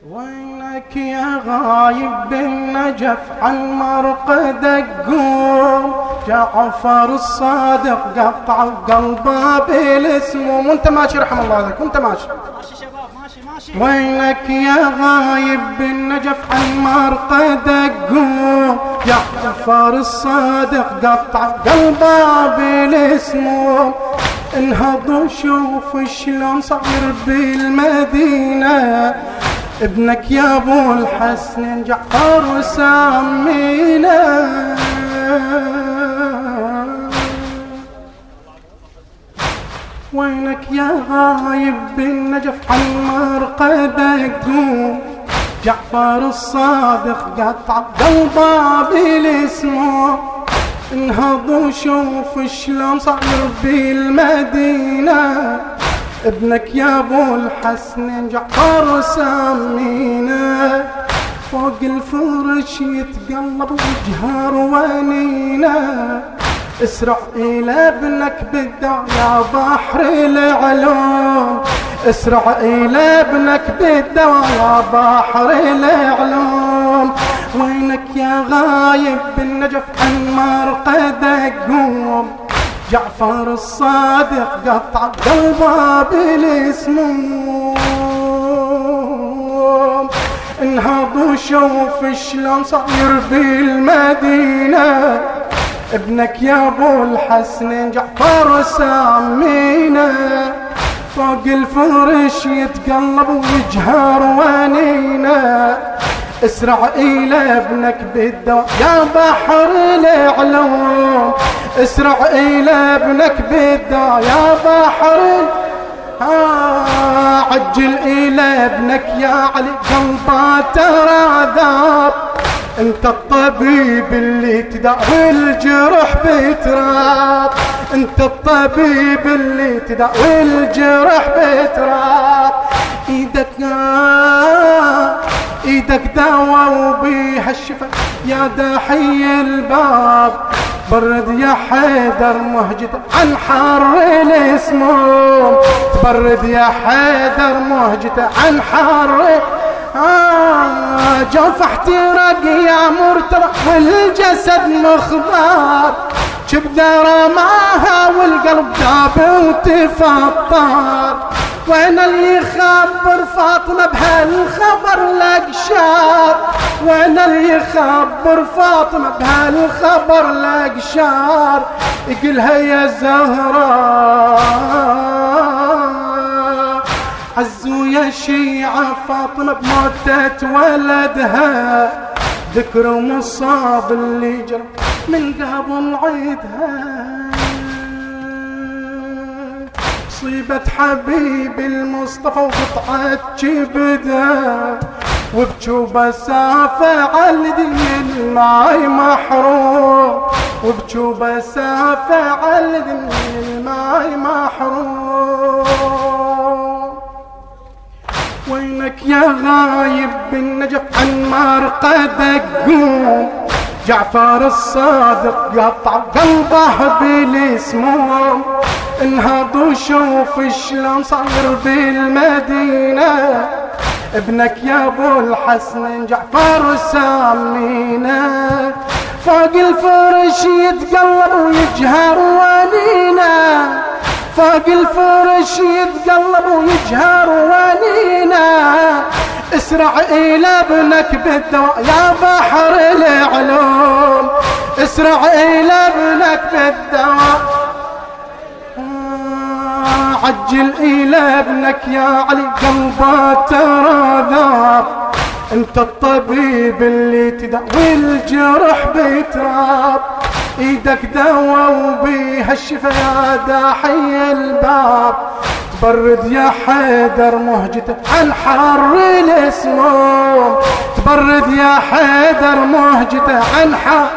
وينك يا غايب بالنجف عن مرقدك قوم، جعفر الصادق قطع قلبه بالاسم. وانت ماشي رحم الله عليك وانت ماشي شباب ماشي. وينك يا غايب بالنجف عن مرقدك قوم، جعفر الصادق قطع قلبه بالاسم. انهض وشوف شلون صاير بالمدينة، ابنك يا ابو الحسن جعفر وسمينا. وينك يا غايب بالنجف عن مرقدك قوم، جعفر الصادق قطع قلبه بالاسم. انهض وشوف شلون صاير بالمدينة، ابنك يا ابو الحسن جعفر سمينا. فوق الفرش يتقلب وجهه ونينا، اسرع الى ابنك بالدعاء يا بحر العلوم، اسرع الى ابنك بالدعاء يا بحر العلوم. وينك يا غايب بالنجف عن مرقدك قوم، جعفر الصادق قطع قلبه بالاسموم. انهض وشوف شلون صاير بالمدينة، ابنك يا ابو الحسن جعفر سمينا. فوق الفرش يتقلب ويجهر ونينا، اسرع الى ابنك بالدواء يا بحر العلوم، اسرع الى ابنك بالدواء يا بحر عجل الى ابنك يا علي قلبه ترى ذاب. انت الطبيب اللي تداوي الجرح بتراب، انت الطبيب اللي تداوي الجرح بتراب. ايدك دوا وبيها الشفا يا داحي الباب، برد يا حيدر مهجته عن حر الاسموم، تبرد يا حيدر مهجته عن حر. جوف احترق يا مرتضى والجسد مخضار، كبده رماها والقلب داب وتفطر. وين اللي يخبر فاطمة بهالخبر لقشار، وين اللي يخبر فاطمة بهالخبر لقشار. يقلها يا زهراء عزوا يا شيعة فاطمة بموتة ولدها، ذكر مصاب اللي جرى من قبل عيدها. مصيبة حبيب المصطفى وقطعة كبدها، وبجوبة سافة عالدي من الماي محروم، وبجوبة سافة عالدي من الماي محروم. وينك يا غايب بالنجف عن مرقدك قوم، جعفر الصادق قطع قلبه بالاسموم. انهض وشوف شلون صاير بالمدينة، ابنك يا ابو الحسن جعفر سمينا. فوق الفرش يتقلب ويجهر ولينا، فوق الفرش يتقلب ويجهر ولينا. اسرع الى ابنك بالدواء يا بحر العلوم، اسرع الى ابنك بالدواء. عجل الى ابنك يا علي قلبه ترى ذاب، انت الطبيب اللي تداوي الجرح بتراب. ايدك دوا وبيها الشفا يا داحي الباب، تبرد يا حيدر مهجته عن حر الاسموم، تبرد يا حيدر مهجته عن حر.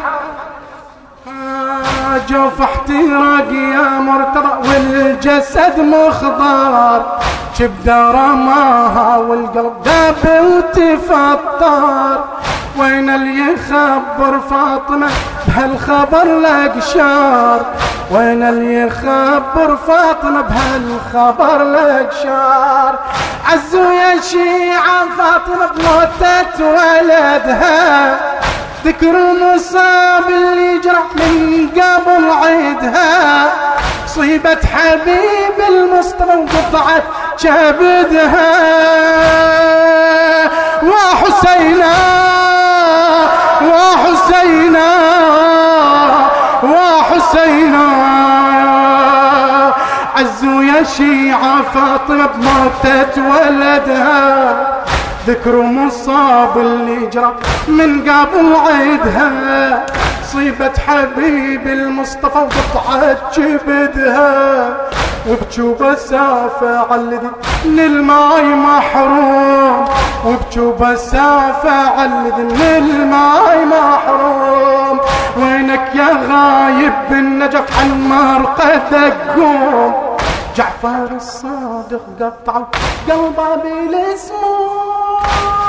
جوف احتراق يا مرتضى والجسد مخضار، كبده رماها والقلب داب وتفطر. وين اللي يخبر فاطمة بهالخبر لقشار، وين اللي يخبر فاطمة بهالخبر لقشار. عزوا يا شيعة فاطمة بموتة ولدها، ذكر مصاب اللي جرح من قبل عيدها، صيبة حبيب المصطفى وقطعت كبدها. وحسينا وحسينا وحسينا، عزوا يا شيعة فاطمة بموتة ولدها، ذكر مصاب اللي جرى من قبل عيدها، صيبة حبيب المصطفى وقطعت جبدها، وبجوا بسافة عالذي من الماي محروم، وبجوا بسافة عالذي من الماي محروم. وينك يا غايب بالنجف عن مرقدك قوم، جعفر الصادق قطع قلبه بالاسموم.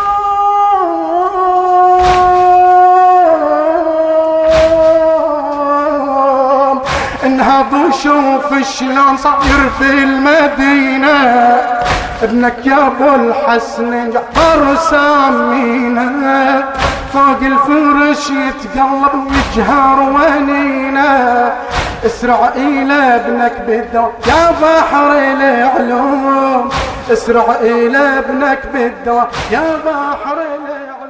انهض وشوف شلون صاير بالمدينة، ابنك يا ابو الحسن جعفر سامينا، فوق الفرش يتقلب ويجهر ونينا، اسرع الى ابنك بالدواء يا بحر العلوم، اسرع الى ابنك بالدواء يا بحر العلوم.